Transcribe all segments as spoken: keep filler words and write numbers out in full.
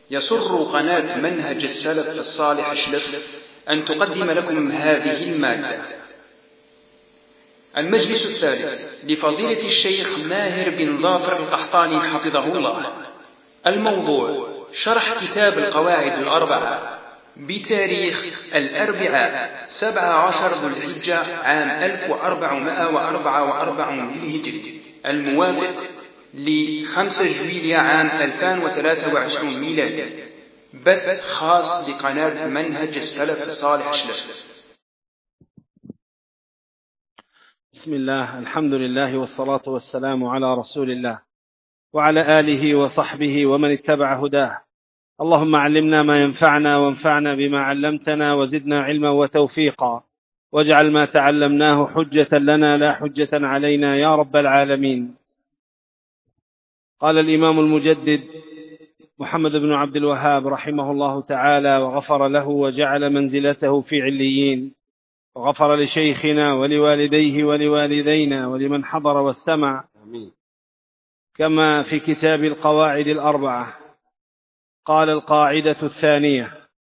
يسر قناة منهج السلف الصالح أشلف أن تقدم لكم هذه المادة. المجلس الثالث لفضيلة الشيخ ماهر بن ظافر القحطاني حفظه الله. الموضوع شرح كتاب القواعد الأربعة بتاريخ الأربعاء سبعة عشر ذو الحجة عام ألف وأربعمائة وأربعة وأربعين للهجرة، الموافق لخمسة جويلية عام ألفين وثلاثة وعشرين ميلادي. بث خاص بقناة منهج السلف الصالح أشلف. بسم الله، الحمد لله والصلاة والسلام على رسول الله وعلى آله وصحبه ومن اتبع هداه. اللهم علمنا ما ينفعنا وانفعنا بما علمتنا وزدنا علما وتوفيقا، واجعل ما تعلمناه حجة لنا لا حجة علينا يا رب العالمين. قال الإمام المجدد محمد بن عبد الوهاب رحمه الله تعالى وغفر له وجعل منزلته في عليين، وغفر لشيخنا ولوالديه ولوالدينا ولمن حضر واستمع، كما في كتاب القواعد الأربعة. قال: القاعدة الثانية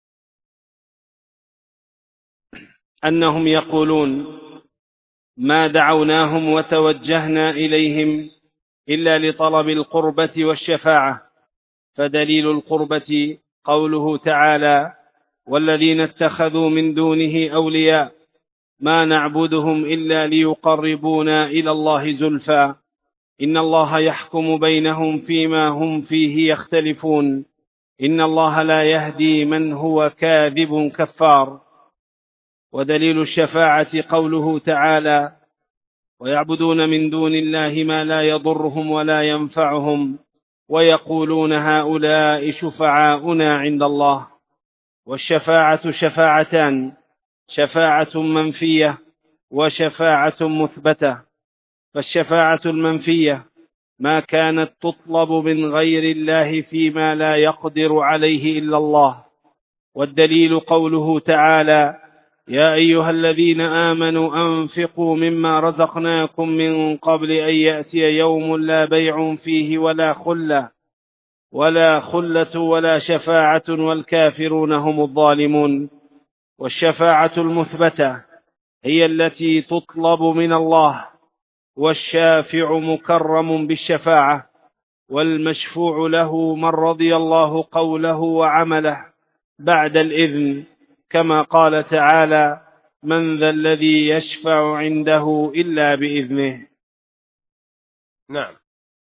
أنهم يقولون: ما دعوناهم وتوجهنا إليهم إلا لطلب القربة والشفاعة، فدليل القربة قوله تعالى: والذين اتخذوا من دونه أولياء ما نعبدهم إلا ليقربونا إلى الله زلفى إن الله يحكم بينهم فيما هم فيه يختلفون إن الله لا يهدي من هو كاذب كفار. ودليل الشفاعة قوله تعالى: ويعبدون من دون الله ما لا يضرهم ولا ينفعهم ويقولون هؤلاء شفعاؤنا عند الله. والشفاعة شفاعتان: شفاعة منفية وشفاعة مثبتة. فالشفاعة المنفية ما كانت تطلب من غير الله فيما لا يقدر عليه إلا الله. والدليل قوله تعالى: يا أيها الذين آمنوا أنفقوا مما رزقناكم من قبل أن يأتي يوم لا بيع فيه ولا خلة ولا خلة ولا شفاعة والكافرون هم الظالمون. والشفاعة المثبتة هي التي تطلب من الله، والشافع مكرم بالشفاعة، والمشفوع له من رضي الله قوله وعمله بعد الإذن، كما قال تعالى: من ذا الذي يشفع عنده إلا بإذنه. نعم.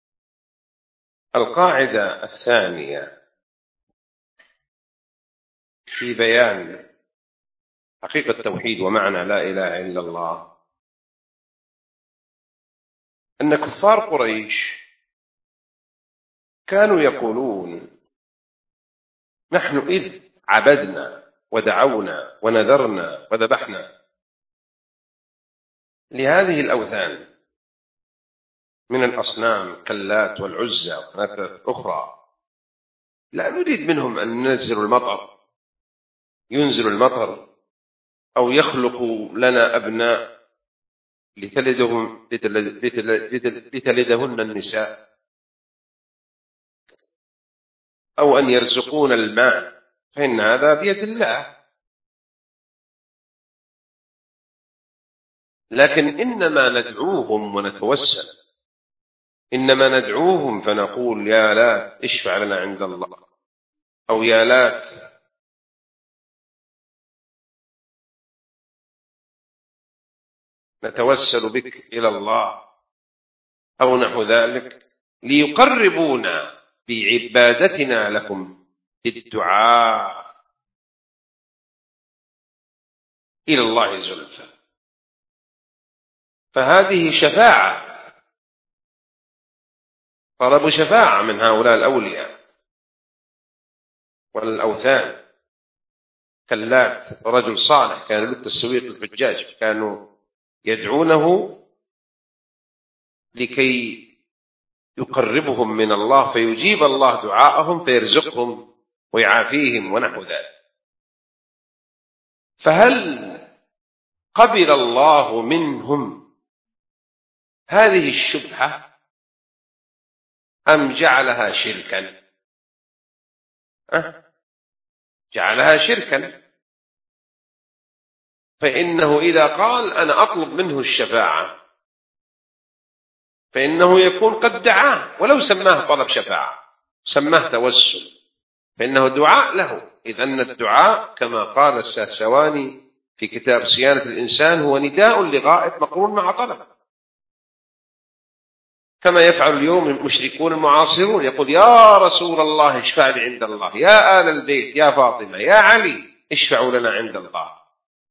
القاعدة الثانية في بيان حقيقة التوحيد ومعنى لا إله إلا الله أن كفار قريش كانوا يقولون: نحن إذ عبدنا ودعونا ونذرنا وذبحنا لهذه الأوثان من الأصنام كاللات والعزى ومناة أخرى، لا نريد منهم أن ننزل المطر ينزل المطر أو يخلق لنا أبناء لتلدهم لتلدهن النساء، أو أن يرزقون الماء، فإن هذا بيد الله. لكن إنما ندعوهم ونتوسل، إنما ندعوهم فنقول: يا لات اشفع لنا عند الله، أو يا لات نتوسل بك إلى الله، أو نحو ذلك، ليقربونا بعبادتنا لكم بالدعاء إلى الله زلفى. فهذه شفاعة، طلب شفاعة من هؤلاء الأولياء والأوثان كاللات. رجل صالح كان له تسويق الحجاج، كانوا يدعونه لكي يقربهم من الله، فيجيب الله دعاءهم فيرزقهم ويعافيهم ونحو ذلك. فهل قبل الله منهم هذه الشبهة أم جعلها شركا؟ أه؟ جعلها شركا. فإنه إذا قال أنا أطلب منه الشفاعة فإنه يكون قد دعاه، ولو سماه طلب شفاعة سماه توسل، فإنه دعاء له. إذ أن الدعاء كما قال السهسواني في كتاب صيانة الإنسان هو نداء لغائب مقرون مع طلب، كما يفعل اليوم المشركون المعاصرون، يقول يا رسول الله اشفع لي عند الله، يا آل البيت، يا فاطمة، يا علي اشفعوا لنا عند الله.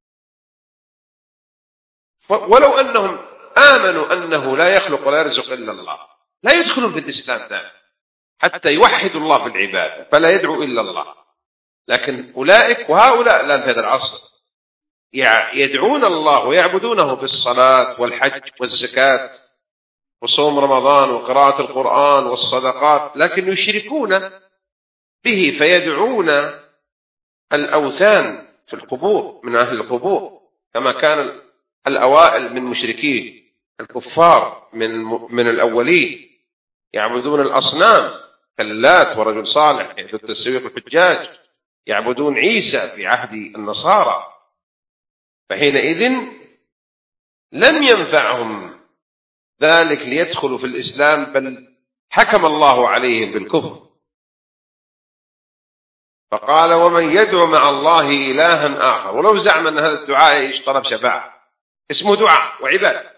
ولو أنهم آمنوا أنه لا يخلق ولا يرزق إلا الله لا يدخلون في الإسلام ذلك حتى يوحدوا الله في العبادة فلا يدعو إلا الله. لكن أولئك وهؤلاء الآن في هذا العصر يدعون الله ويعبدونه بالصلاة والحج والزكاة وصوم رمضان وقراءة القرآن والصدقات، لكن يشركون به فيدعون الأوثان في القبور من أهل القبور، كما كان الأوائل من مشركين الكفار من من الأولين يعبدون الأصنام كاللات ورجل صالح يعبد التسويق الحجاج، يعبدون عيسى في عهد النصارى. فحينئذ لم ينفعهم ذلك ليدخلوا في الإسلام، بل حكم الله عليهم بالكفر. فقال ومن يدعو مع الله إلها آخر، ولو زعم أن هذا الدعاء طلب شفاعة اسمه دعاء وعبادة.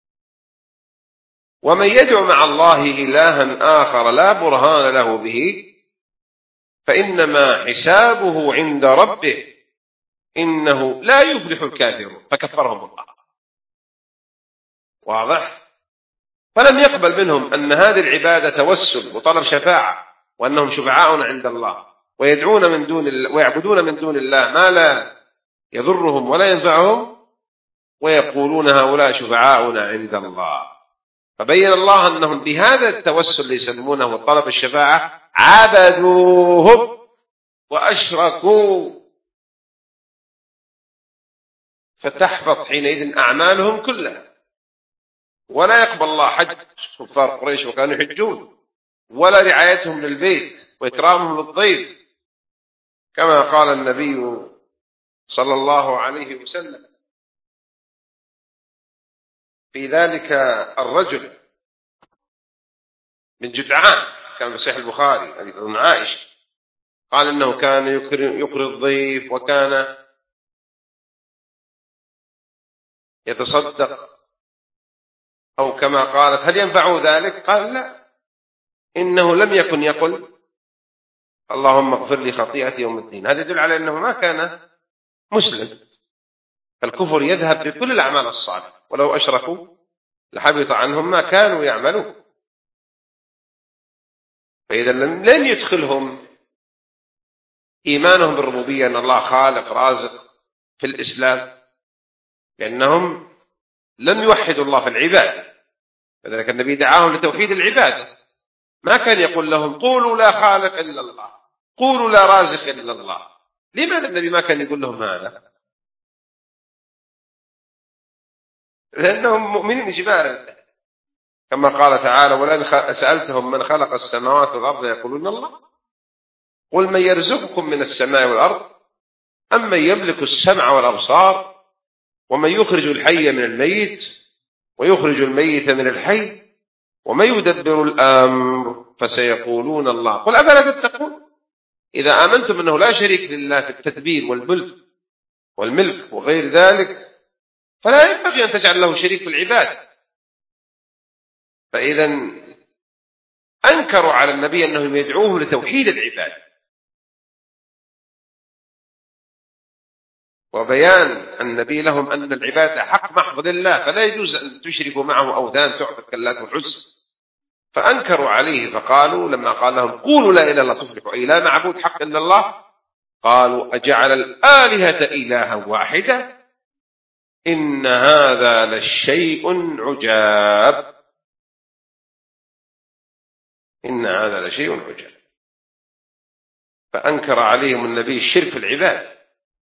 ومن يدعو مع الله إلها آخر لا برهان له به فإنما حسابه عند ربه إنه لا يفلح الكافرون، فكفرهم الله. واضح؟ فلم يقبل منهم أن هذه العبادة توسل وطلب شفاعة، وأنهم شفعاء عند الله ويدعون من دون الله ويعبدون من دون الله ما لا يضرهم ولا ينفعهم، ويقولون هؤلاء شفعاؤنا عند الله. فبين الله أنهم بهذا التوسل اللي يسمونه طلب الشفاعة عبدوهم وأشركوا، فتحبط حينئذ أعمالهم كلها، ولا يقبل الله حج كفار قريش وكانوا يحجون، ولا رعايتهم للبيت وإكرامهم للضيف، كما قال النبي صلى الله عليه وسلم في ذلك الرجل من جدعان كان في صحيح البخاري عن عائشة، قال إنه كان يقري الضيف وكان يتصدق، أو كما قالت هل ينفعه ذلك؟ قال لا، إنه لم يكن يقل اللهم اغفر لي خطيئتي يوم الدين. هذا يدل على أنه ما كان مسلم. الكفر يذهب بكل الأعمال الصالحة، ولو أشركوا لحبط عنهم ما كانوا يعملون. فإذا لم يدخلهم إيمانهم بالربوبية أن الله خالق رازق في الإسلام، لأنهم لم يوحدوا الله في العبادة. فذلك النبي دعاهم لتوحيد العبادة، ما كان يقول لهم قولوا لا خالق إلا الله، قولوا لا رازق إلا الله. لماذا النبي ما كان يقول لهم هذا؟ لأنهم مؤمنين إجبارا، كما قال تعالى ولئن سألتهم من خلق السماوات والأرض يقولون الله قل من يرزقكم من السماء والأرض أم من يملك السمع والأبصار ومن يخرج الحي من الميت ويخرج الميت من الحي ومن يدبر الأمر فسيقولون الله قل أفلا تتقون. إذا آمنتم أنه لا شريك لله في التدبير والملك والملك وغير ذلك فلا ينبغي أن تجعل له شريك في العبادة. فإذا أنكروا على النبي أنهم يدعوه لتوحيد العبادة وبيان النبي لهم أن العبادة حق محض لله، فلا يجوز أن تشركوا معه أوثان تعبد كاللات والعزى. فأنكروا عليه فقالوا لما قال لهم قولوا لا إله إلا الله تفلحوا، أي لا معبود حق إلا الله، قالوا أجعل الآلهة إلها واحدة إن هذا لشيء عجاب، إن هذا لشيء عجاب. فأنكر عليهم النبي الشرك في العبادة،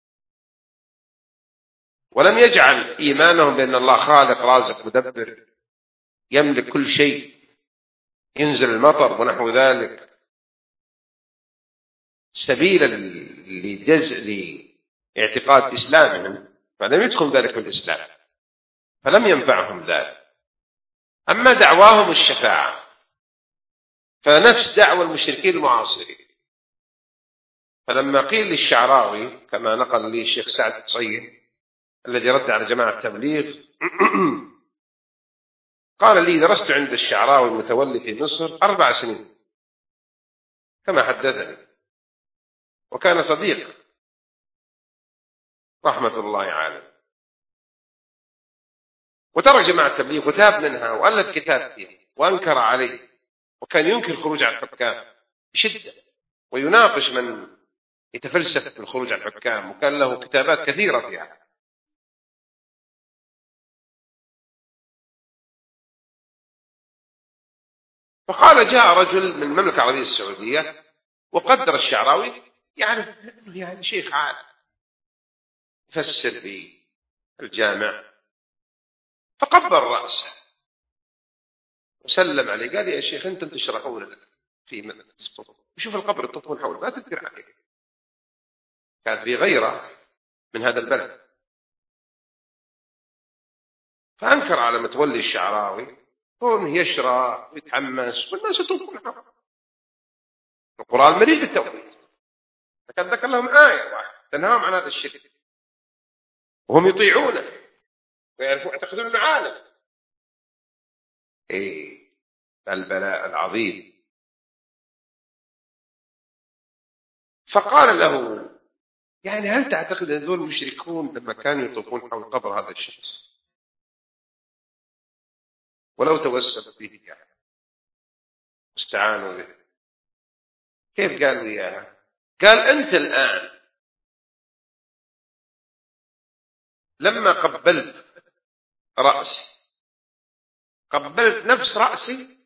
ولم يجعل إيمانهم بأن الله خالق رازق مدبر يملك كل شيء، ينزل المطر ونحو ذلك، سبيلا لجزء لاعتقاد إسلامهم، فلم يدخل ذلك في الإسلام، فلم ينفعهم ذلك. أما دعواهم الشفاعة فنفس دعوى المشركين المعاصرين. فلما قيل للشعراوي كما نقل لي الشيخ سعد الصيد الذي رد على جماعة التبليغ قال لي: درست عند الشعراوي المتولي في مصر أربع سنين كما حدثني، وكان صديق رحمة الله عليه، وترك جماعة التبليغ وتاب منها وألف كتاب فيه وأنكر عليه، وكان ينكر الخروج على الحكام بشدة ويناقش من يتفلسف في الخروج على الحكام، وكان له كتابات كثيرة فيها. فقال: جاء رجل من المملكة العربية السعودية وقدر الشعراوي يعرف أنه يعني شيخ عالم يفسر في الجامع، فقبل رأسه وسلم عليه، قال: يا شيخ أنتم تشرحون في مدرسة وشوف القبر التطول حوله ما تذكر عليه. كان في غيره من هذا البلد، فأنكر على متولي الشعراوي كونه يشرح ويتحمس والناس تطول حوله. القرآن مليء بالتوحيد، لكن ذكر لهم آية واحدة تنهاهم عن هذا الشرك وهم يطيعونه ويعرفون يعتقدون انه عالم. ايه البلاء العظيم. فقال له: يعني هل تعتقد ان هذول مشركون لما كانوا يطوفون حول قبر هذا الشخص ولو توسلوا به يعني واستعانوا به، كيف قالوا اياها؟ قال: انت الان لما قبلت رأسي قبلت نفس رأسي؟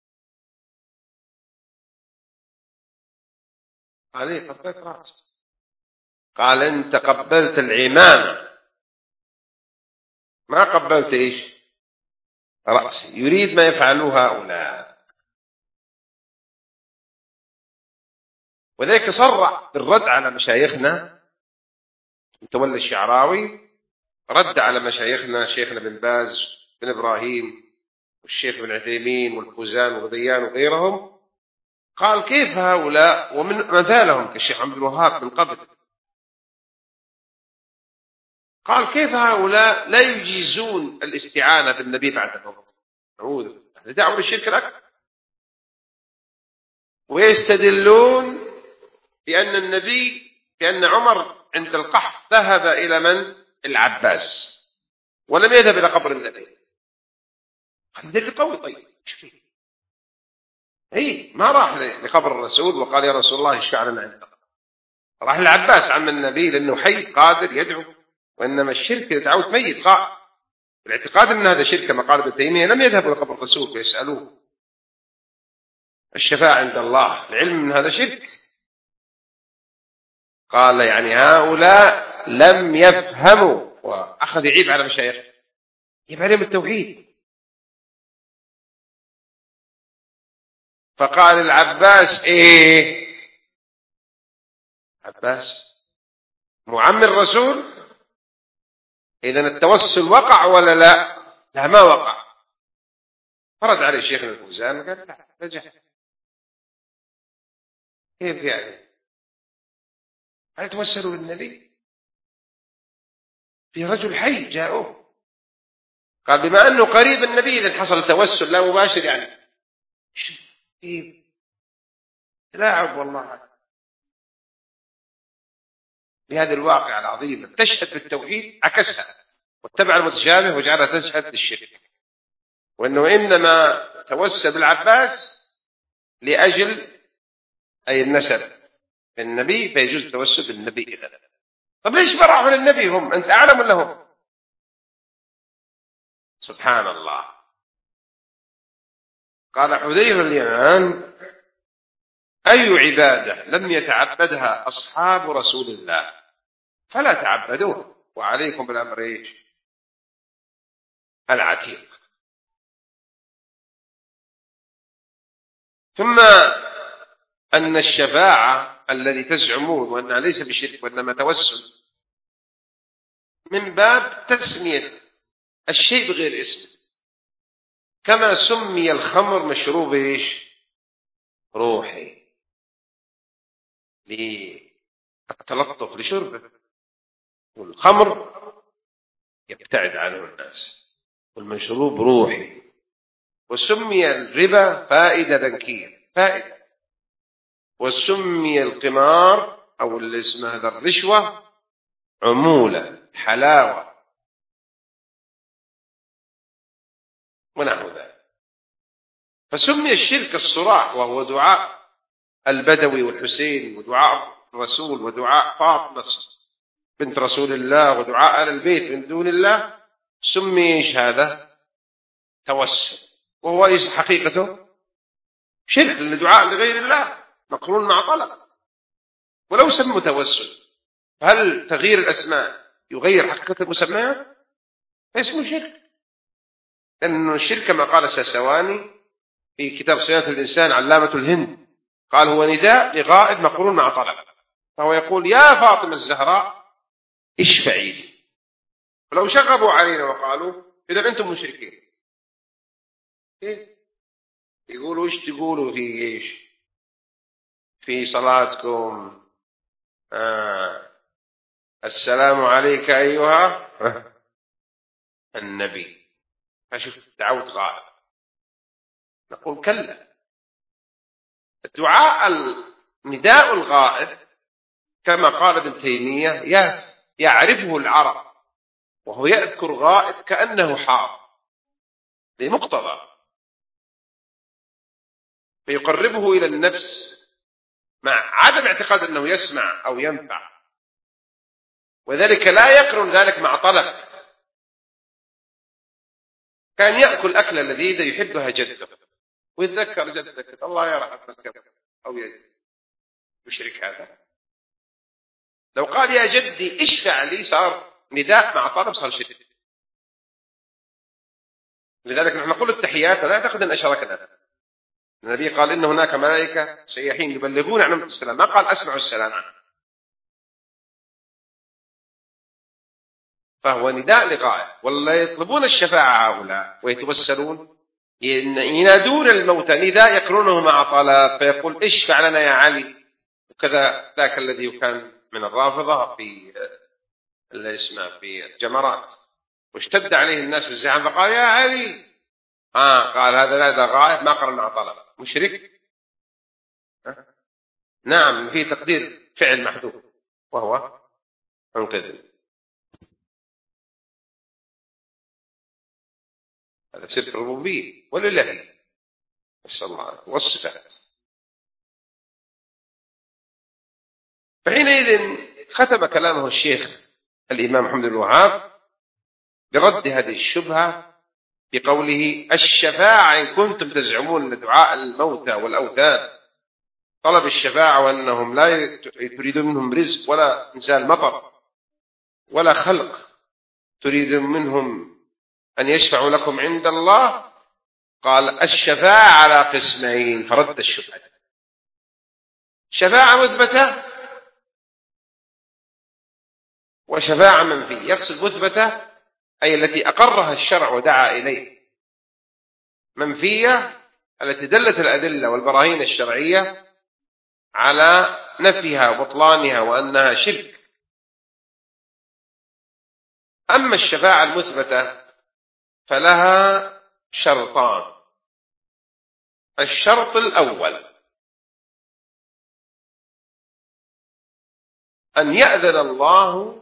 قال: ايه قبلت رأسي. قال: انت قبلت العمامة ما قبلت ايش؟ رأسي. يريد ما يفعلوه هؤلاء، وذلك صرع بالرد على مشايخنا. متولي الشعراوي رد على مشايخنا شيخنا بن باز بن إبراهيم والشيخ بن عثيمين والفوزان وغذيان وغيرهم، قال: كيف هؤلاء ومن مثالهم كالشيخ عبد الوهاب من قبل، قال: كيف هؤلاء لا يجيزون الاستعانة بالنبي بعد الموت؟ نعوذ بالله، دعوا للشرك الأكبر، ويستدلون بأن النبي بأن عمر عند القحط ذهب إلى من؟ العباس، ولم يذهب إلى قبر النبي. هذا دليل قوي. طيب اي ما راح لقبر الرسول وقال: يا رسول الله اشفع لنا عندك، راح للعباس عم النبي لأنه حي قادر يدعو. وإنما الشرك إذا دعوت ميت قائم، الاعتقاد أن هذا شرك كما قال ابن تيمية لم يذهبوا إلى قبر الرسول ويسألوه الشفاعة عند الله، العلم من هذا شرك. قال: يعني هؤلاء لم يفهموا، وأخذ يعيب على مشايخه، يعيب عليهم التوحيد. فقال العباس: ايه عباس معم الرسول، إذن التوسل وقع ولا لا؟ لا ما وقع. فرد عليه الشيخ الفوزان قال: لا نجح. كيف يعني؟ هل توسلوا بالنبي؟ في رجل حي جاءوه، قال: بما أنه قريب النبي إذن حصل توسل لا مباشر يعني. كيف تلاعب والله بهذه الواقع العظيمة. تشهد بالتوحيد عكسها واتبع المتشابه وجعلها تشهد بالشرك، وأنه إنما توسل بالعباس لأجل أي النسب النبي فيجوز التوسل بالنبي إذن. طب ليش ما راحوا للنبي هم؟ أنت أعلم لهم. سبحان الله. قال حذيفة اليمان: أي عبادة لم يتعبدها أصحاب رسول الله فلا تعبدوه، وعليكم بالأمر إيش؟ العتيق. ثم أن الشفاعة الذي تزعمون وأنه ليس بشرك وإنما توسل من باب تسمية الشيء بغير اسم، كما سمي الخمر مشروب إيش؟ روحي للتلطف لشربه، والخمر يبتعد عنه الناس، والمشروب روحي. وسمي الربا فائدة بنكية فائدة، وسمي القمار أو اللي اسمه هذا الرشوة عمولة حلاوة ونحو ذلك. فسمي الشرك الصراح، وهو دعاء البدوي والحسين ودعاء الرسول ودعاء فاطمة بنت رسول الله ودعاء آل البيت من دون الله، سمي إيش هذا؟ توسل، وهو إيش حقيقته؟ شرك، لدعاء لغير الله مقرون مع طلب. ولو سموا توسل، هل تغيير الأسماء يغير حقيقة المسميات؟ اسمه شرك، لأن الشرك كما قال الساسواني في كتاب صيانة الإنسان علامة الهند، قال هو نداء لغائب مقرون مع طلب، فهو يقول يا فاطمة الزهراء اشفعي لي. ولو شغبوا علينا وقالوا إذا أنتم مشركين، إيه؟ يقولوا إيش تقولوا في إيش في صلاتكم؟ آه. السلام عليك أيها النبي، فشوف دعوت غائب. نقول كلا، الدعاء نداء الغائب كما قال ابن تيمية يعرفه العرب، وهو يذكر غائب كأنه حاضر لمقتضى، فيقربه إلى النفس مع عدم اعتقاد أنه يسمع أو ينفع، وذلك لا يقرن ذلك مع طلب. كان يأكل أكلة لذيذة يحبها جده ويتذكر جدك الله يرحمك أو يشرك هذا. لو قال يا جدي اشفع لي صار نداء مع طلب، صار شرك. لذلك نحن نقول التحيات لا نعتقد أن أشركنا. النبي قال إن هناك ملائكة سياحين يبلغون عن السلام، ما قال أسمعوا السلام عنه. فهو نداء لغائب. ولا يطلبون الشفاعة هؤلاء ويتوسلون، ينادون الموتى نداء يقرونه مع طلب، فيقول اشفع لنا يا علي. وكذا ذاك الذي كان من الرافضة في اللي اسمه في الجمرات، واشتد عليه الناس بالزحام فقال يا علي، آه قال هذا لا، هذا غائب ما قرن مع طلب، مشرك. نعم، في تقدير فعل محذوف وهو انقذ. هذا شرك الربوبية ولله نسأل الله والصفات. فحينئذ ختم كلامه الشيخ الإمام محمد بن الوهاب برد هذه الشبهة بقوله الشفاعة إن كنتم تزعمون دعاء الموتى والأوثان طلب الشفاعة وأنهم لا تريدون منهم رزق ولا إنزال مطر ولا خلق، تريدون منهم أن يشفعوا لكم عند الله. قال الشفاعة على قسمين، فرد الشبهة. شفاعة مثبتة وشفاعة منفية. يقصد مثبتة أي التي أقرها الشرع ودعا إليه، منفية التي دلت الأدلة والبراهين الشرعية على نفيها وبطلانها وأنها شرك. أما الشفاعة المثبتة فلها شرطان. الشرط الأول أن يأذن الله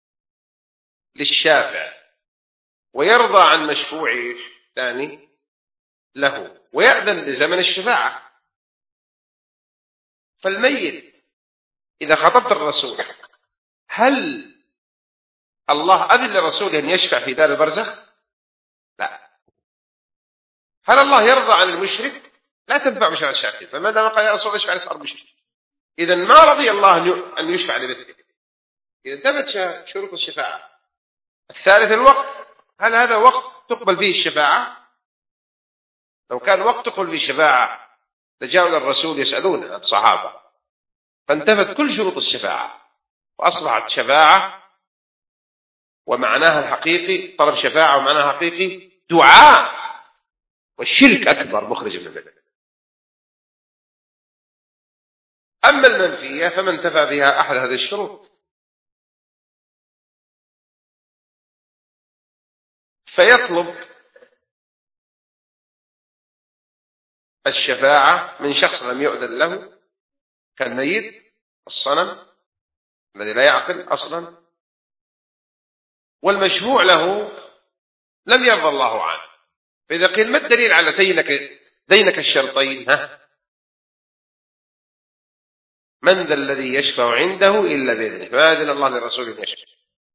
للشافع ويرضى عن مشفوعه ثاني له، ويأذن لزمن الشفاعة. فالميت إذا خطبت الرسول، هل الله أذن لرسوله أن يشفع في دار البرزخ؟ لا. هل الله يرضى عن المشرك؟ لا تنفع بشرع الشافعي، فماذا ما قال يا رسول اشفع لصار مشرك؟ إذا ما رضي الله أن يشفع لمثله. إذا ثبت شروط الشفاعة. الثالث الوقت، هل هذا وقت تقبل فيه الشفاعة؟ لو كان وقت تقبل فيه الشفاعة لجاءوا للرسول يسألون الصحابة فانتفت كل شروط الشفاعة، وأصبحت شفاعة ومعناها الحقيقي، طلب شفاعة ومعناها الحقيقي دعاء، والشرك أكبر مخرج من الملة. أما المنفية فمن انتفى بها أحد هذه الشروط فيطلب الشفاعة من شخص لم يؤذن له، كالميت، الصنم الذي لا يعقل أصلا، والمشفوع له لم يرضى الله عنه. فإذا قيل ما الدليل على دينك دينك الشرطين؟ ها؟ من ذا الذي يشفع عنده إلا بإذنه، فما أذن الله لرسوله يشفع،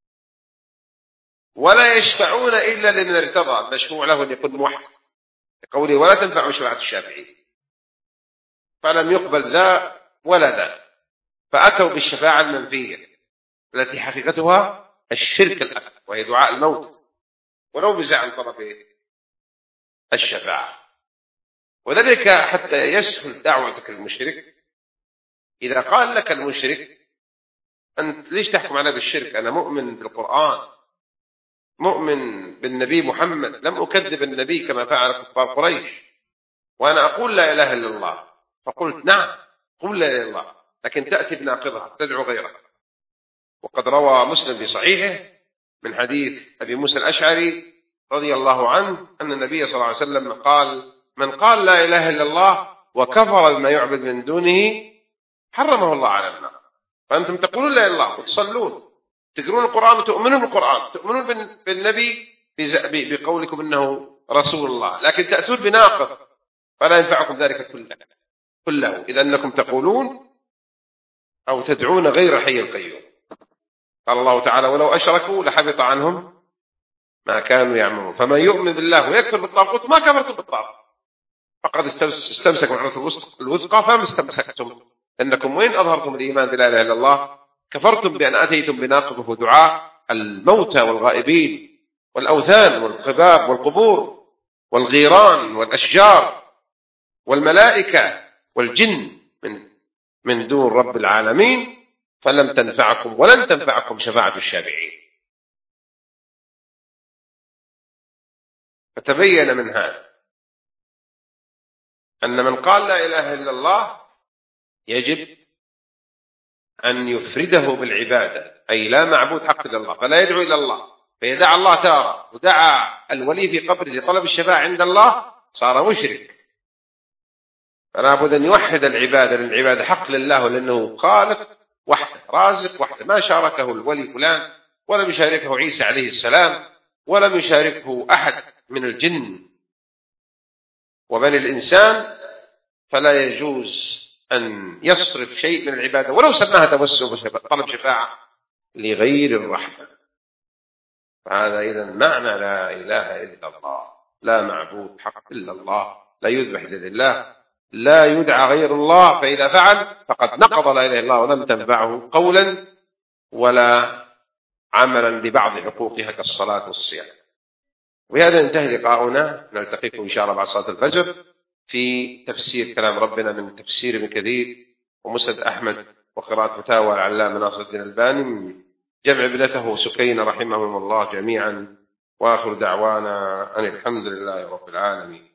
ولا يشفعون إلا لمن ارتضى، المشفوع له أن يكون موحد، لقوله ولا تنفع شفاعة الشافعين، فلم يقبل ذا ولا ذا، فأتوا بالشفاعة المنفية التي حقيقتها الشرك الأكبر، وهي دعاء الموت ولو بزعم طلب الشفاعة. وذلك حتى يسهل دعوتك المشرك، إذا قال لك المشرك أنت ليش تحكم على بالشرك؟ أنا مؤمن بالقرآن، مؤمن بالنبي محمد، لم أكذب النبي كما فعل كفار قريش، وأنا أقول لا إله إلا الله. فقلت نعم قل لا إله إلا الله، لكن تأتي بناقضها تدعو غيرها. وقد روى مسلم في صحيحه من حديث أبي موسى الأشعري رضي الله عنه أن النبي صلى الله عليه وسلم قال من قال لا إله إلا الله وكفر بما يعبد من دونه حرمه الله على النار. فأنتم تقولون لا إله إلا الله وتصلون، تقرون القرآن وتؤمنون بالقرآن، تؤمنون بالنبي بقولكم إنه رسول الله، لكن تأتون بناقض فلا ينفعكم ذلك كله كله إذا أنكم تقولون أو تدعون غير حي القيوم. قال الله تعالى ولو أشركوا لحبط عنهم ما كانوا يعملون، فمن يؤمن بالله ويكفر بالطاغوت ما كفرتم بالطاغوت فقد استمسك بالعروة الوثقى فما استمسكتم، أنكم وين أظهرتم الإيمان بلا إله إلا الله كفرتم بأن أتيتم بناقضه دعاء الموتى والغائبين والأوثان والقباب والقبور والغيران والأشجار والملائكة والجن من من دون رب العالمين، فلم تنفعكم ولن تنفعكم شفاعة الشافعين. فتبين من هذا أن من قال لا إله إلا الله يجب أن يفرده بالعبادة، أي لا معبود حق إلا الله، فلا يدعو إلى الله، فيدعى الله تارة ودعا الولي في قبره لطلب الشفاعة عند الله صار مشرك. فلا بد أن يوحد العبادة، للعبادة حق لله لأنه خالق وحده رازق وحده، ما شاركه الولي فلان ولم يشاركه عيسى عليه السلام ولم يشاركه أحد من الجن وبني الإنسان، فلا يجوز أن يصرف شيء من العبادة ولو سماها توسل طلب شفاعة لغير الرحمة. فهذا إذن معنى لا إله إلا الله، لا معبود حق إلا الله، لا يذبح لله، لا يدعى غير الله، فإذا فعل فقد نقض لا إله إلا الله ولم تنفعه قولا ولا عملا ببعض حقوقها كالصلاة والصيام. وبهذا ينتهي لقاؤنا، نلتقيكم إن شاء الله بعد صلاة الفجر في تفسير كلام ربنا من تفسير ابن كثير ومسند أحمد وقراءة فتاوى العلامة ناصر الدين الألباني من جمع ابنته سكينة رحمهم الله جميعا. وآخر دعوانا أن الحمد لله رب العالمين.